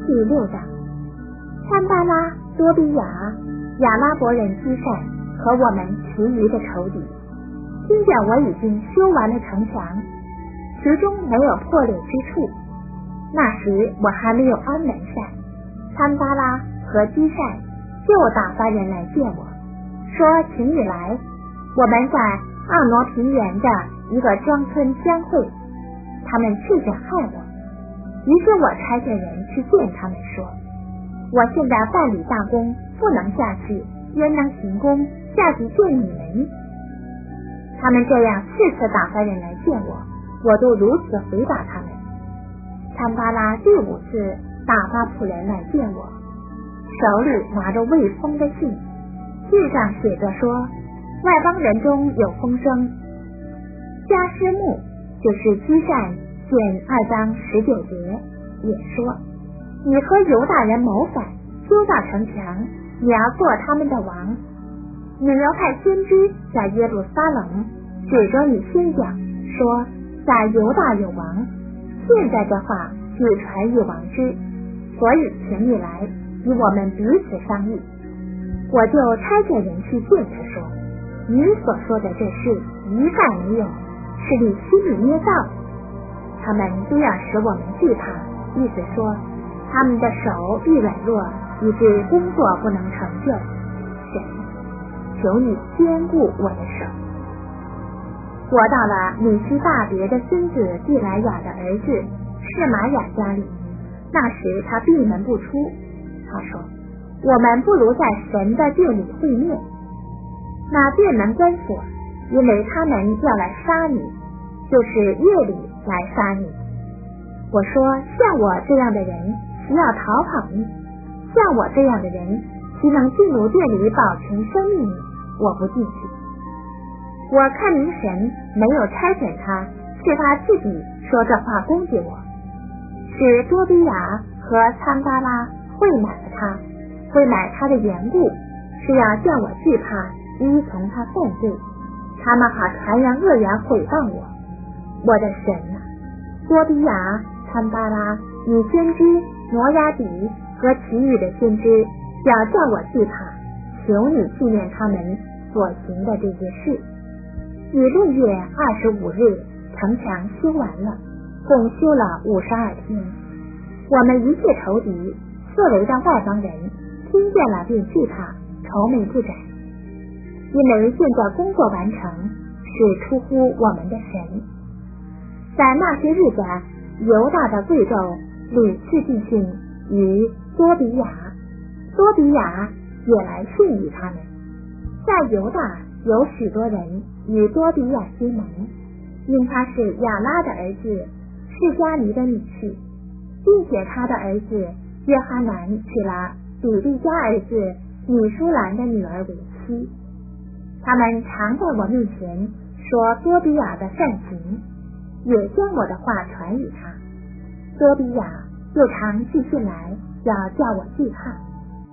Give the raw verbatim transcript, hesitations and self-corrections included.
第六章，参巴拉、多比亚、亚拉伯人基善和我们其余的仇敌，听见我已经修完了城墙，其中没有破裂之处。那时我还没有安门扇，参巴拉和基善就打发人来见我，说请你来，我们在奥挪平原的一个庄村相会，他们是想害我。于是我差遣人去见他们，说我现在办理大工，不能下去，焉能行工下去见你们？他们这样四次打发人来见我，我都如此回答他们。参巴拉第五次打发仆人来见我，手里拿着未封的信，信上写着说，外邦人中有风声。加施木就是基善卷二章十九节也说，你和犹大人谋反，修造城墙，你要做他们的王。你要派先知在耶路撒冷指着你宣讲，说在犹大有王。现在这话据传于王之，所以请你来与我们彼此商议。我就差遣人去见他，说你所说的这事一概没有，是你心里捏造的。他们都要使我们惧怕，意思说他们的手必软弱，以致工作不能成就。神，求你坚固我的手。我到了米西大别的孙子毕莱雅的儿子示玛雅家里，那时他闭门不出。他说，我们不如在神的殿里会面。那殿门关锁，因为他们要来杀你，就是夜里来杀你。我说，像我这样的人需要逃跑呢？像我这样的人岂能进入殿里保存生命呢？我不进去。我看明神没有差遣他，是他自己说这话攻击我，使多比亚和参巴拉会买了他，会买他的缘故，是要叫我惧怕，依从他犯罪，他们好传扬恶言毁谤我。我的神啊，多比亚、参巴拉、你先知挪亚底和其余的先知要叫我惧怕，求你纪念他们所行的这些事。以六月二十五日，城墙修完了，共修了五十二天。我们一切仇敌四围的外邦人听见了便惧怕，愁眉不展，因为现在工作完成是出乎我们的神。在那些日子，犹大的贵胄屡次寄信于多比亚，多比亚也来信于他们。在犹大有许多人与多比亚结盟，因他是亚拉的儿子示迦尼的女婿，并且他的儿子约哈南娶了比利家儿子米舒兰的女儿为妻。他们常在我面前说多比亚的善行，也将我的话传与他。多比亚又常寄信来，要叫我惧怕。